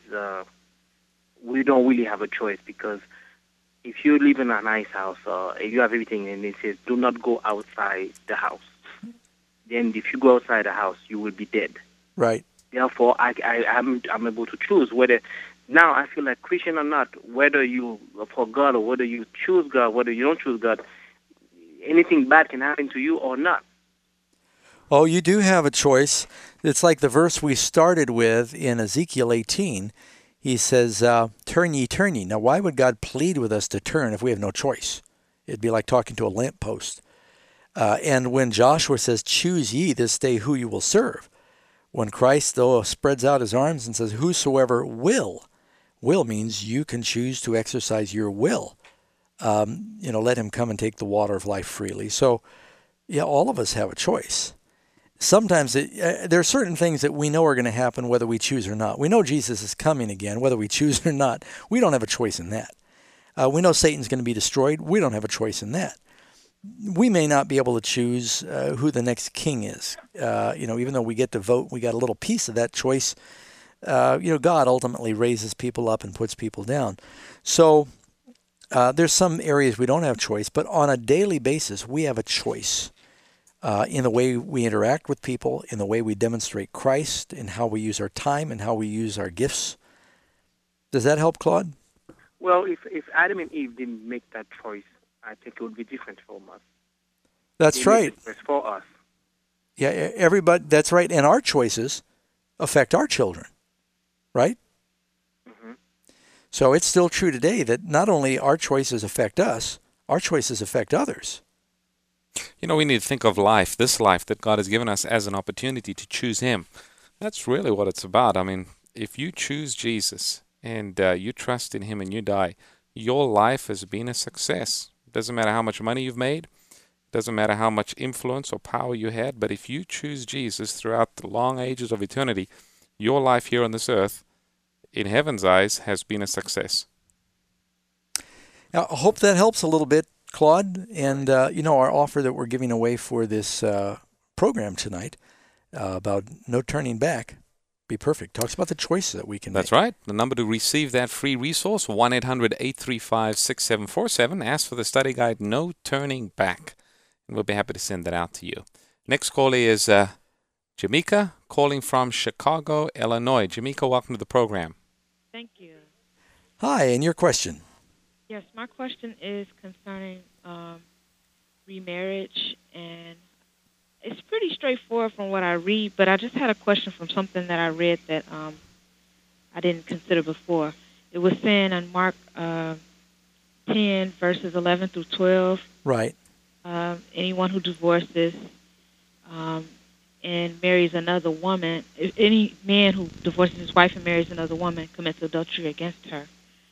we don't really have a choice, because if you live in a nice house, if you have everything and it says, do not go outside the house, then if you go outside the house, you will be dead. Right. Therefore, I'm able to choose whether, now I feel like Christian or not, whether you for God or whether you choose God, whether you don't choose God, anything bad can happen to you or not. Oh, you do have a choice. It's like the verse we started with in Ezekiel 18. He says, turn ye, turn ye. Now, why would God plead with us to turn if we have no choice? It'd be like talking to a lamppost. And when Joshua says, choose ye this day who you will serve, when Christ, though, spreads out his arms and says, whosoever will means you can choose to exercise your will. Let him come and take the water of life freely. So, yeah, all of us have a choice. Sometimes there are certain things that we know are going to happen whether we choose or not. We know Jesus is coming again, whether we choose or not. We don't have a choice in that. We know Satan's going to be destroyed. We don't have a choice in that. We may not be able to choose who the next king is. Even though we get to vote, we got a little piece of that choice. God ultimately raises people up and puts people down. So there's some areas we don't have choice, but on a daily basis, we have a choice. In the way we interact with people, in the way we demonstrate Christ, in how we use our time and how we use our gifts. Does that help, Claude? Well, if Adam and Eve didn't make that choice, I think it would be different for us. That's right. It's for us. Yeah, everybody. That's right. And our choices affect our children, right? Mm-hmm. So it's still true today that not only our choices affect us, our choices affect others. We need to think of life, this life that God has given us, as an opportunity to choose him. That's really what it's about. I mean, if you choose Jesus and you trust in him and you die, your life has been a success. It doesn't matter how much money you've made. It doesn't matter how much influence or power you had. But if you choose Jesus throughout the long ages of eternity, your life here on this earth, in heaven's eyes, has been a success. Now, I hope that helps a little bit, Claude, and our offer that we're giving away for this program tonight about no turning back, be perfect. Talks about the choices that we can make. That's right. The number to receive that free resource, 1-800-835-6747. Ask for the study guide, No Turning Back, and we'll be happy to send that out to you. Next caller is Jamaica, calling from Chicago, Illinois. Jamaica, welcome to the program. Thank you. Hi, and your question? Yes, my question is concerning remarriage, and it's pretty straightforward from what I read, but I just had a question from something that I read that I didn't consider before. It was saying in Mark 10, verses 11 through 12, right? Anyone who divorces and marries another woman, any man who divorces his wife and marries another woman commits adultery against her.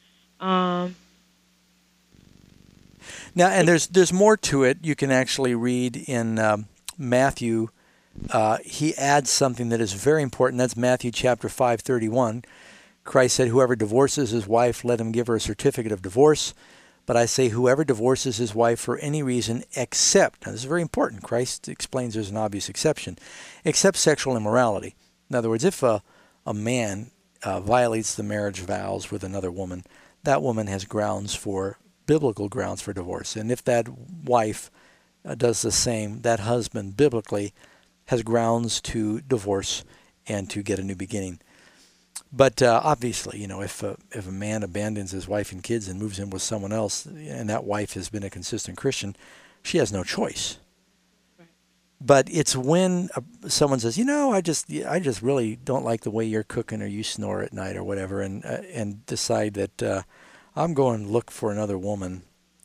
Now, and there's more to it. You can actually read in Matthew. He adds something that is very important. That's Matthew chapter 5:31. Christ said, "Whoever divorces his wife, let him give her a certificate of divorce. But I say, whoever divorces his wife for any reason except," now this is very important, Christ explains there's an obvious exception, "except sexual immorality." In other words, if a man violates the marriage vows with another woman, that woman has biblical grounds for divorce. And if that wife does the same, that husband biblically has grounds to divorce and to get a new beginning. But obviously, if a man abandons his wife and kids and moves in with someone else, and that wife has been a consistent Christian, she has no choice. Right. But it's when someone says, I just really don't like the way you're cooking, or you snore at night, or whatever, and decide that I'm going to look for another woman.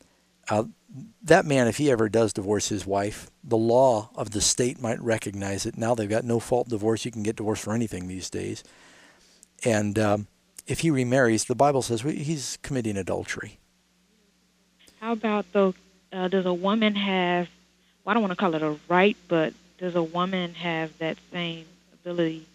That man, if he ever does divorce his wife, the law of the state might recognize it. Now they've got no-fault divorce. You can get divorced for anything these days. And if he remarries, the Bible says he's committing adultery. How about, though, does a woman have, I don't want to call it a right, but does a woman have that same ability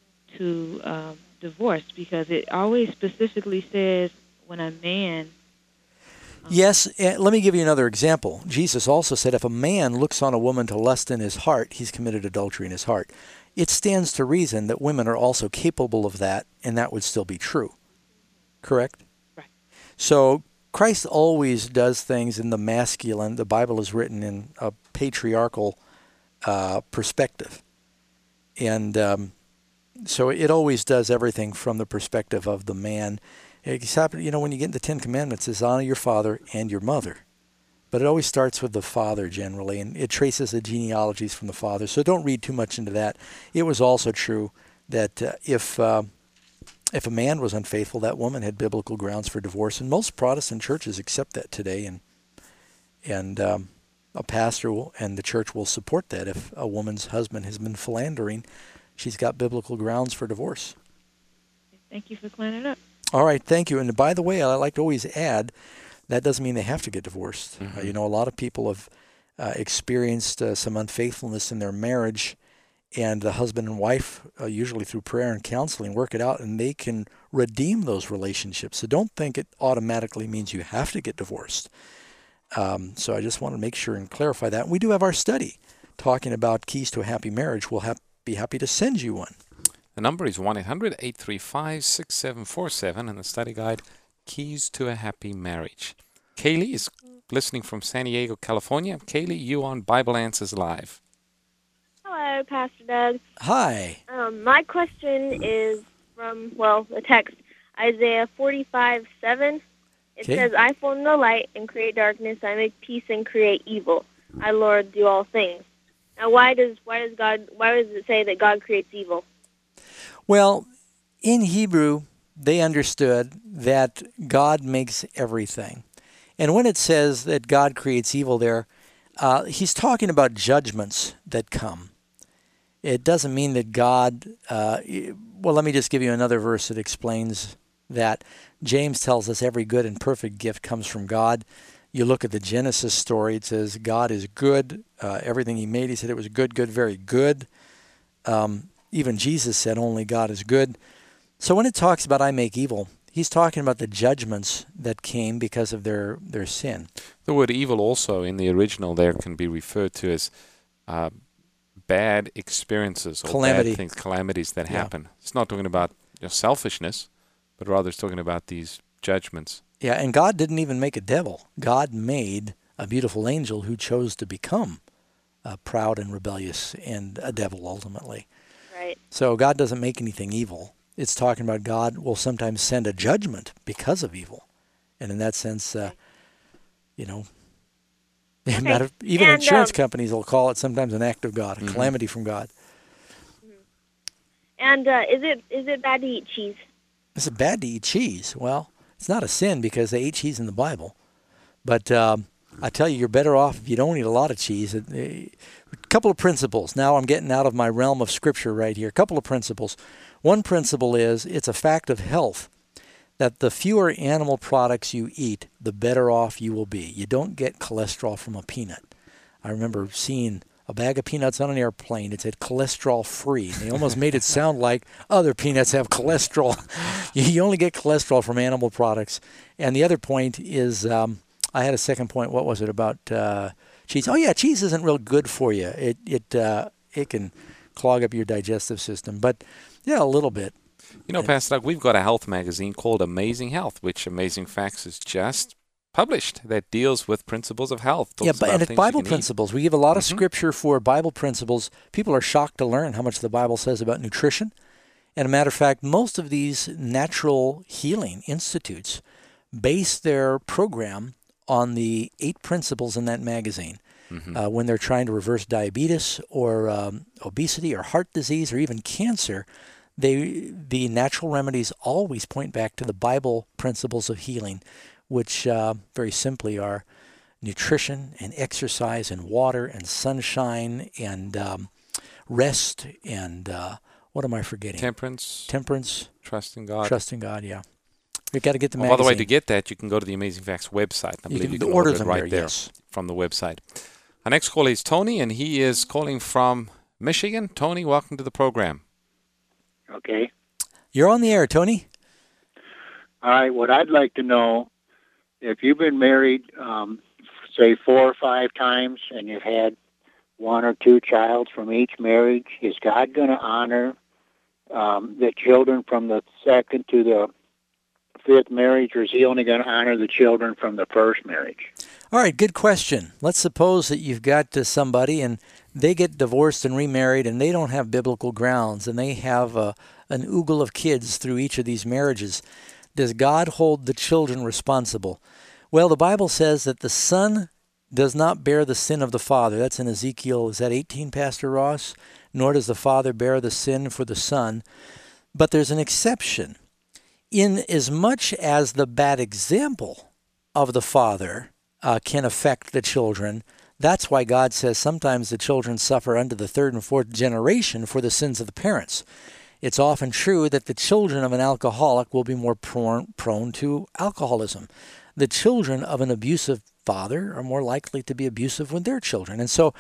to divorce? Because it always specifically says when a man... Yes, let me give you another example. Jesus also said if a man looks on a woman to lust in his heart, he's committed adultery in his heart. It stands to reason that women are also capable of that, and that would still be true. Correct? Right. So Christ always does things in the masculine. The Bible is written in a patriarchal perspective. And so it always does everything from the perspective of the man. Except, when you get into the Ten Commandments, it's honor your father and your mother. But it always starts with the father generally, and it traces the genealogies from the father. So don't read too much into that. It was also true that if a man was unfaithful, that woman had biblical grounds for divorce. And most Protestant churches accept that today, and a pastor and the church will support that. If a woman's husband has been philandering, she's got biblical grounds for divorce. Thank you for clearing it up. All right, thank you. And by the way, I like to always add, that doesn't mean they have to get divorced. Mm-hmm. A lot of people have experienced some unfaithfulness in their marriage, and the husband and wife, usually through prayer and counseling, work it out, and they can redeem those relationships. So don't think it automatically means you have to get divorced. So I just want to make sure and clarify that. We do have our study talking about keys to a happy marriage. We'll be happy to send you one. The number is 1-800-835-6747, and the study guide, Keys to a Happy Marriage. Kaylee is listening from San Diego, California. Kaylee, you on Bible Answers Live. Hello, Pastor Doug. Hi. My question is from, the text, Isaiah 45:7. It says, I form the light and create darkness. I make peace and create evil. I, Lord, do all things. Now, why does it say that God creates evil? Well, in Hebrew, they understood that God makes everything. And when it says that God creates evil there, he's talking about judgments that come. It doesn't mean that God... let me just give you another verse that explains that. James tells us every good and perfect gift comes from God. You look at the Genesis story, it says God is good. Everything he made, he said it was good, good, very good. Even Jesus said only God is good. So when it talks about I make evil, he's talking about the judgments that came because of their sin. The word evil also in the original there can be referred to as bad experiences or bad things, calamities that happen. It's not talking about selfishness, but rather it's talking about these judgments. Yeah, and God didn't even make a devil. God made a beautiful angel who chose to become proud and rebellious and a devil ultimately. Right. So God doesn't make anything evil. It's talking about God will sometimes send a judgment because of evil. And in that sense, even insurance companies will call it sometimes an act of God, a calamity from God. And is it bad to eat cheese? Is it bad to eat cheese? Well, it's not a sin because they ate cheese in the Bible. But I tell you, you're better off if you don't eat a lot of cheese. A couple of principles. Now I'm getting out of my realm of Scripture right here. A couple of principles. One principle is it's a fact of health that the fewer animal products you eat, the better off you will be. You don't get cholesterol from a peanut. I remember seeing a bag of peanuts on an airplane. It said cholesterol-free. They almost made it sound like other peanuts have cholesterol. You only get cholesterol from animal products. And the other point is... I had a second point. What was it about cheese? Oh yeah, cheese isn't real good for you. It can clog up your digestive system. But yeah, a little bit. Pastor Doug, we've got a health magazine called Amazing Health, which Amazing Facts is just published that deals with principles of health. Yeah, Talks and about it's things Bible you can eat. principles. We give a lot of scripture for Bible principles. People are shocked to learn how much the Bible says about nutrition. And a matter of fact, most of these natural healing institutes base their program on the 8 principles in that magazine. When they're trying to reverse diabetes or obesity or heart disease or even cancer, the natural remedies always point back to the Bible principles of healing, which very simply are nutrition and exercise and water and sunshine and rest and what am I forgetting? Temperance. Trust in God. Trust in God, yeah. We've got to get the By magazine. the way, to get that, you can go to the Amazing Facts website. I believe you can order order it them right there yes. from the website. Our next caller is Tony, and he is calling from Michigan. Tony, welcome to the program. Okay. You're on the air, Tony. All right. What I'd like to know, if you've been married, say 4 or 5 times, and you've had 1 or 2 child from each marriage, is God going to honor the children from the 2nd to the 5th marriage, or is he only going to honor the children from the 1st marriage? All right, good question. Let's suppose that you've got somebody and they get divorced and remarried and they don't have biblical grounds and they have an oodle of kids through each of these marriages. Does God hold the children responsible? Well, the Bible says that the son does not bear the sin of the father. That's in Ezekiel, is that 18, Pastor Ross? Nor does the father bear the sin for the son. But there's an exception. In as much as the bad example of the father can affect the children, that's why God says sometimes the children suffer under the 3rd and 4th generation for the sins of the parents. It's often true that the children of an alcoholic will be more prone to alcoholism. The children of an abusive father are more likely to be abusive with their children. And so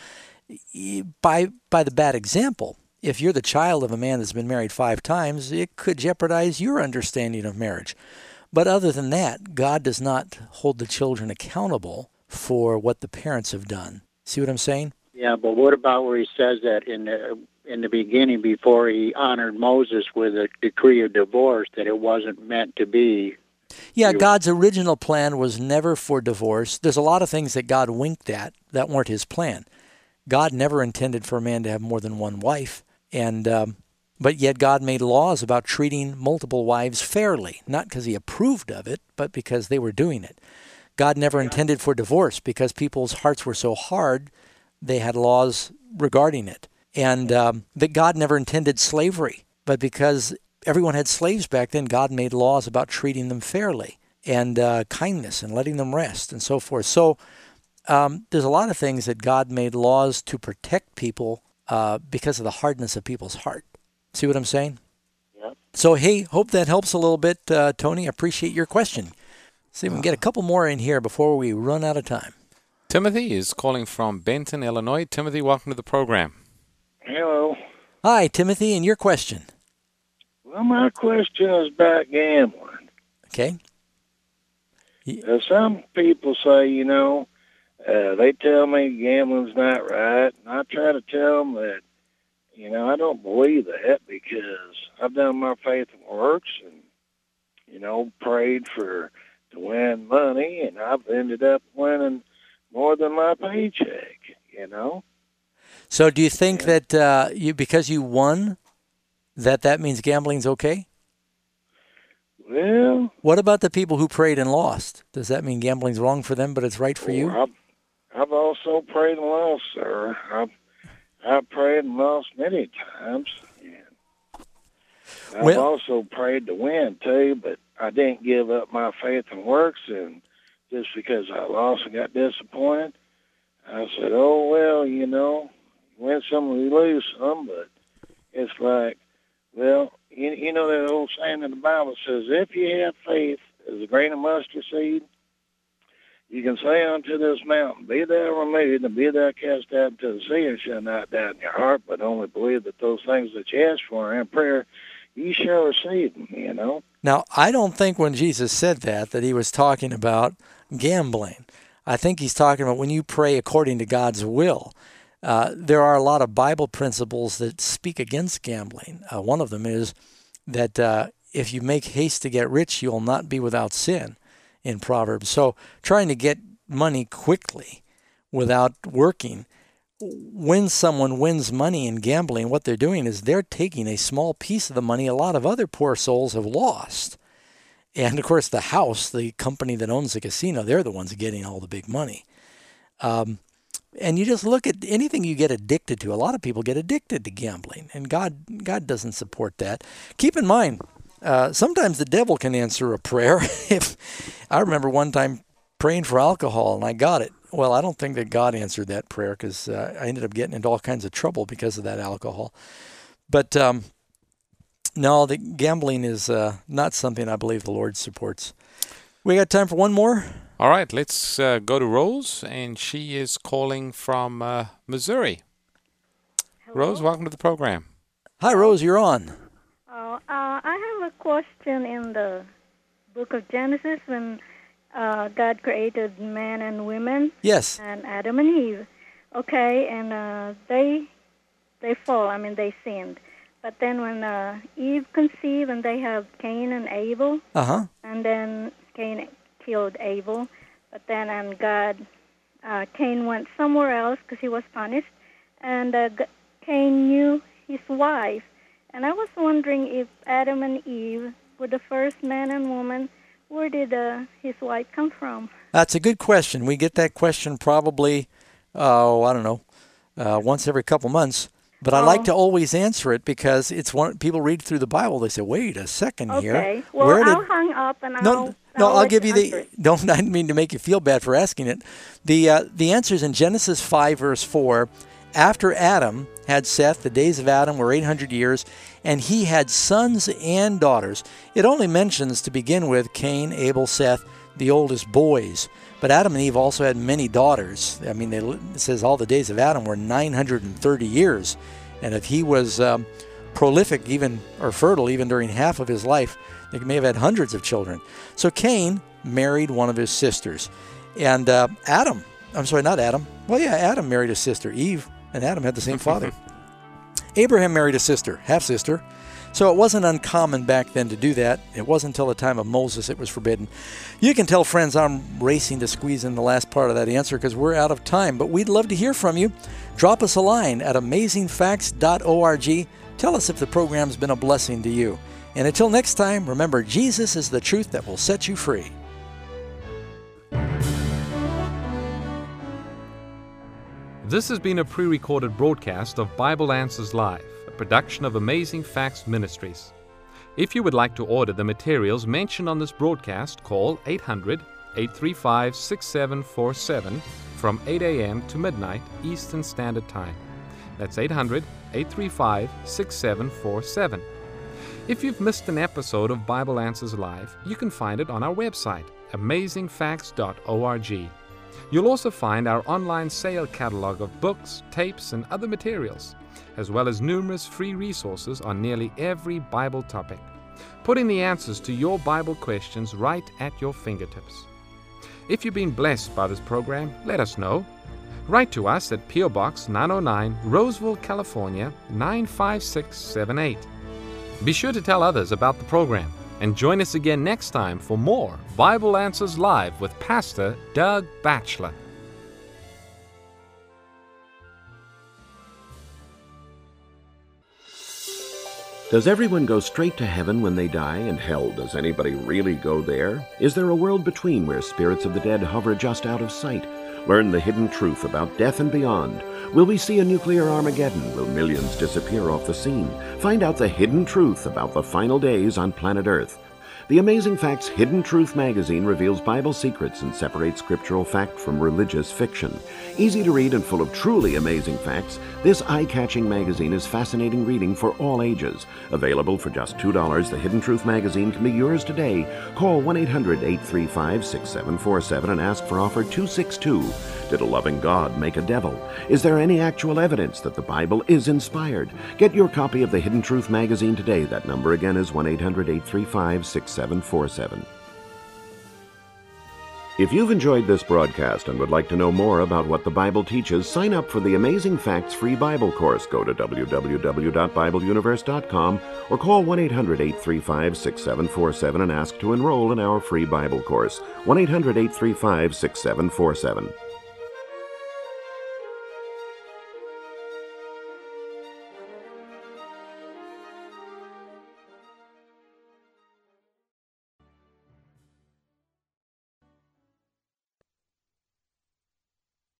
by the bad example, if you're the child of a man that's been married 5 times, it could jeopardize your understanding of marriage. But other than that, God does not hold the children accountable for what the parents have done. See what I'm saying? Yeah, but what about where he says that in the beginning, before he honored Moses with a decree of divorce, that it wasn't meant to be? Yeah, God's original plan was never for divorce. There's a lot of things that God winked at that weren't his plan. God never intended for a man to have more than 1 wife, but yet God made laws about treating multiple wives fairly, not because he approved of it, but because they were doing it. God never intended for divorce because people's hearts were so hard, they had laws regarding it. And that God never intended slavery, but because everyone had slaves back then, God made laws about treating them fairly and kindness and letting them rest and so forth. So there's a lot of things that God made laws to protect people because of the hardness of people's heart. See what I'm saying? Yep. So, hey, hope that helps a little bit, Tony. I appreciate your question. See if we can get a couple more in here before we run out of time. Timothy is calling from Benton, Illinois. Timothy, welcome to the program. Hello. Hi, Timothy, and your question. Well, my question is about gambling. Okay. Some people say, they tell me gambling's not right, and I try to tell them that, I don't believe that because I've done my faith and works and, prayed to win money, and I've ended up winning more than my paycheck, So do you think that because you won, that means gambling's okay? Well... What about the people who prayed and lost? Does that mean gambling's wrong for them, but it's right for you? I've also prayed and lost, sir. I've prayed and lost many times. I've also prayed to win, too, but I didn't give up my faith and works, and just because I lost and got disappointed, I said, oh, well, win some, we lose some, but it's like, well, you know that old saying in the Bible says, if you have faith as a grain of mustard seed, you can say unto this mountain, be thou removed, and be thou cast out into the sea, and shall not doubt in your heart, but only believe that those things that you ask for in prayer, you shall receive them, Now, I don't think when Jesus said that he was talking about gambling. I think he's talking about when you pray according to God's will. There are a lot of Bible principles that speak against gambling. One of them is that if you make haste to get rich, you'll not be without sin. in Proverbs. So trying to get money quickly without working, when someone wins money in gambling, what they're doing is they're taking a small piece of the money a lot of other poor souls have lost. And, of course, the house, the company that owns the casino, they're the ones getting all the big money. And you just look at anything you get addicted to. A lot of people get addicted to gambling, and God doesn't support that. Keep in mind, sometimes the devil can answer a prayer. I remember one time praying for alcohol, and I got it. Well, I don't think that God answered that prayer because I ended up getting into all kinds of trouble because of that alcohol. But no, the gambling is not something I believe the Lord supports. We got time for one more? All right, let's go to Rose, and she is calling from Missouri. Hello? Rose, welcome to the program. Hi, Rose, you're on. I have a question in the book of Genesis when God created man and women. Yes. And Adam and Eve. Okay, and they fall. I mean, they sinned. But then when Eve conceived, and they have Cain and Abel. Uh-huh. And then Cain killed Abel. But then Cain went somewhere else because he was punished. And Cain knew his wife. And I was wondering if Adam and Eve were the first man and woman. Where did his wife come from? That's a good question. We get that question probably, once every couple months. But I like to always answer it because it's one people read through the Bible. They say, "Wait a second here." Okay. Well, I'll hang up and I'll give you the. I didn't mean to make you feel bad for asking it. The answer is in Genesis 5 verse 4. After Adam had Seth, the days of Adam were 800 years, and he had sons and daughters. It only mentions, to begin with, Cain, Abel, Seth, the oldest boys. But Adam and Eve also had many daughters. I mean, it says all the days of Adam were 930 years. And if he was prolific or fertile even during half of his life, they may have had hundreds of children. So Cain married one of his sisters. And Adam married a sister, Eve. And Adam had the same father. Abraham married a sister, half-sister. So it wasn't uncommon back then to do that. It wasn't until the time of Moses it was forbidden. You can tell, friends, I'm racing to squeeze in the last part of that answer because we're out of time. But we'd love to hear from you. Drop us a line at amazingfacts.org. Tell us if the program's been a blessing to you. And until next time, remember, Jesus is the truth that will set you free. This has been a pre-recorded broadcast of Bible Answers Live, a production of Amazing Facts Ministries. If you would like to order the materials mentioned on this broadcast, call 800-835-6747 from 8 a.m. to midnight Eastern Standard Time. That's 800-835-6747. If you've missed an episode of Bible Answers Live, you can find it on our website, amazingfacts.org. You'll also find our online sale catalog of books, tapes, and other materials, as well as numerous free resources on nearly every Bible topic, putting the answers to your Bible questions right at your fingertips. If you've been blessed by this program, let us know. Write to us at P.O. Box 909, Roseville, California, 95678. Be sure to tell others about the program. And join us again next time for more Bible Answers Live with Pastor Doug Batchelor. Does everyone go straight to heaven when they die, and hell, does anybody really go there? Is there a world between where spirits of the dead hover just out of sight? Learn the hidden truth about death and beyond. Will we see a nuclear Armageddon? Will millions disappear off the scene? Find out the hidden truth about the final days on planet Earth. The Amazing Facts Hidden Truth magazine reveals Bible secrets and separates scriptural fact from religious fiction. Easy to read and full of truly amazing facts, this eye-catching magazine is fascinating reading for all ages. Available for just $2, the Hidden Truth magazine can be yours today. Call 1-800-835-6747 and ask for offer 262. Did a loving God make a devil? Is there any actual evidence that the Bible is inspired? Get your copy of the Hidden Truth magazine today. That number again is 1-800-835-6747. If you've enjoyed this broadcast and would like to know more about what the Bible teaches, sign up for the Amazing Facts free Bible course. Go to www.bibleuniverse.com or call 1-800-835-6747 and ask to enroll in our free Bible course. 1-800-835-6747.